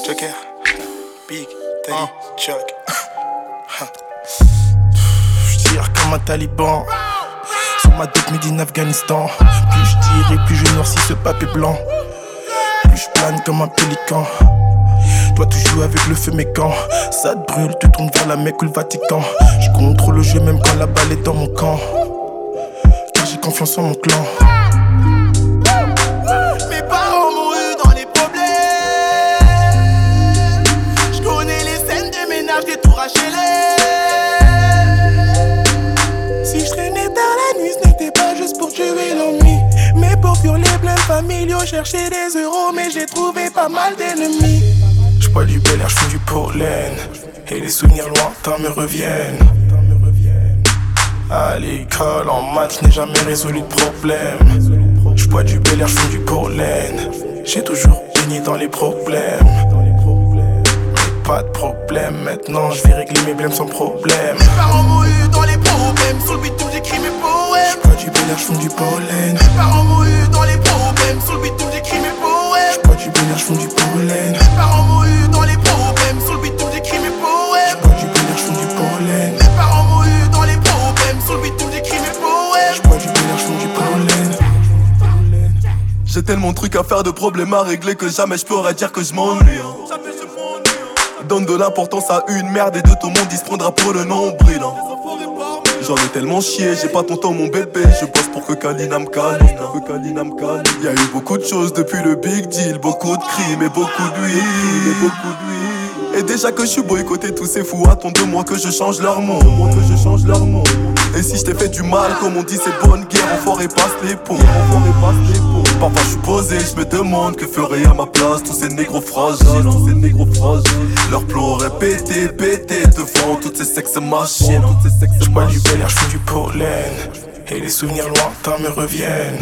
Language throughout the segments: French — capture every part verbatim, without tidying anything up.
Joker, Big, Daddy, ah. Chuck. J'tire comme un taliban. Sur ma dope made in Afghanistan. Plus j'tire et plus je noircis ce papier blanc. Plus j'plane comme un pélican. Toi tu joues avec le feu mais quand ça te brûle, tu tournes vers la Mecque ou le Vatican. Je contrôle le jeu même quand la balle est dans mon camp. Car j'ai confiance en mon clan. Mes parents mourus dans les problèmes. Je connais les scènes de ménage, des tours H L M. Si je traînais tard la nuit, ce n'était pas juste pour tuer l'ennui, mais pour fuir les blèmes familiaux, chercher des euros, mais j'ai trouvé pas mal d'ennemis. Je bois du bel air, je fume du pollen, et les souvenirs lointains me reviennent. À l'école, en maths, je n'ai jamais résolu de problème. Je bois du bel air, je fume du pollen, j'ai toujours baigné dans les problèmes. Mais pas de problème, maintenant je vais régler mes blèmes sans problème. Mes parents mourus dans les problèmes, sous le bitume j'écris mes poèmes. Je bois du bel air, je fume du pollen. Mes parents mourus dans les problèmes, sous le bitume j'écris mes poèmes. Je bois du bel air, je fume du pollen. Mes parents mourus dans les problèmes, sous le bitume j'écris mes poèmes. Je bois du bel air, je fume du pollen. Mes parents mourus dans les problèmes, sous le bitume j'écris mes poèmes. Je bois du bel air, je fume du pollen. J'ai tellement de trucs à faire, de problèmes à régler que jamais je pourrais dire que je m'ennuie. Donne de l'importance à une merde et de tout le monde il se prendra pour le nombril. J'en ai tellement chié, j'ai pas ton temps mon bébé. Je bosse pour que Kalina me câline, que Kalina me câline. Y'a eu beaucoup de choses depuis le big deal, beaucoup de crimes et beaucoup d'huile, et beaucoup d'huile. Et déjà que je suis boycotté, tous ces fous attendent de moi que je change leur monde, que je change leur monde. Et si je t'ai fait du mal, comme on dit, c'est bonne guerre, enfoiré passe les pots, enfoiré passe les pots. Parfois je suis posé, je me demande que ferait à ma place tous ces négros fragiles, tous ces négros fragiles. Leur plan répété, pété devant toutes ces sexes machines, toutes ces sexes je bois du bel air, je fume du pollen, et les souvenirs lointains me reviennent.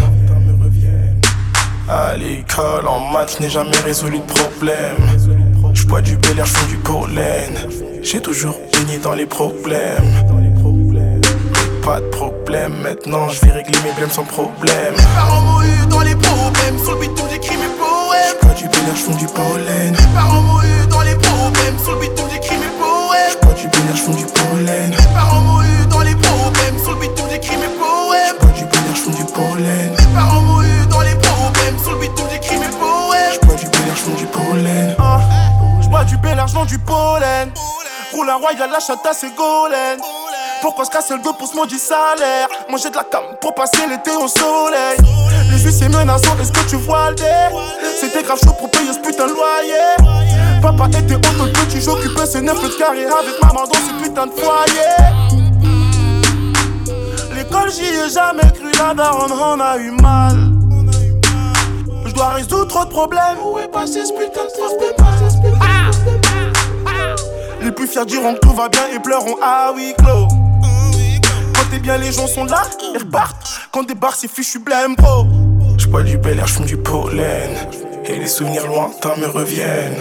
À l'école, en maths, je n'ai jamais résolu de problème. Je bois du bel air, je fume du pollen, j'ai toujours baigné dans les problèmes. Pas de problème, maintenant je vais régler mes blèmes sans problème. Mes parents mourus dans les problèmes, sous le bitume j'écris mes poèmes. Je bois du bel air, je fume du pollen. Mes parents mourus dans les problèmes, sous le bitume j'écris mes poèmes. Je bois du bel air, je fume du pollen. Mes parents mourus dans les problèmes, sous le bitume j'écris mes poèmes. Je bois du bel air, je fume du pollen. Mes parents mourus dans les problèmes, sous le bitume j'écris mes poèmes. Je bois du bel air, je fume du pollen. Ah, je bois du bel air, je vends du pollen. Roule un royal, la chata c'est golden. Pourquoi se casser le dos pour ce maudit salaire? Manger de la cam pour passer l'été au soleil. Les huissiers menaçants, est-ce que tu vois le dé? C'était grave chaud pour payer ce putain de loyer. Papa était auto le petit, j'occupais ce neuf mètres carrés avec maman dans ce putain de foyer. L'école j'y ai jamais cru, la daronne on a eu mal. Je dois résoudre trop de problèmes. Où est passé ce putain de problème? Les plus fiers diront que tout va bien et pleureront à huis clos. Quand t'es bien, les gens sont là, ils repartent. Quand débarque, c'est fichu blême, bro. Je bois du bel air, je fume du pollen, et les souvenirs lointains me reviennent.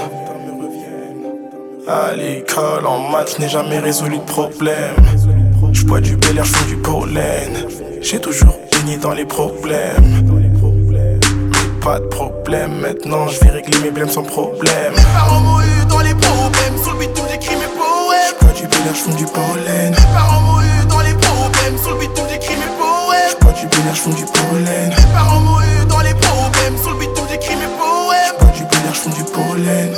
À l'école, en maths, je n'ai jamais résolu de problème. Je bois du bel air, je fume du pollen, j'ai toujours baigné dans les problèmes. Mais pas de problème, maintenant je vais régler mes blèmes sans problème. Mes parents mourus dans les problèmes, sous le bitume j'écris mes poèmes. Je bois du bel air, je fume du pollen. Mes parents mourus dans les problèmes, sous le bitume j'écris mes poèmes. Je bois du bel air, je fume du pollen. Mes parents mourus dans les problèmes, sous le bitume j'écris mes poèmes. Je bois du bel air, je fume du pollen.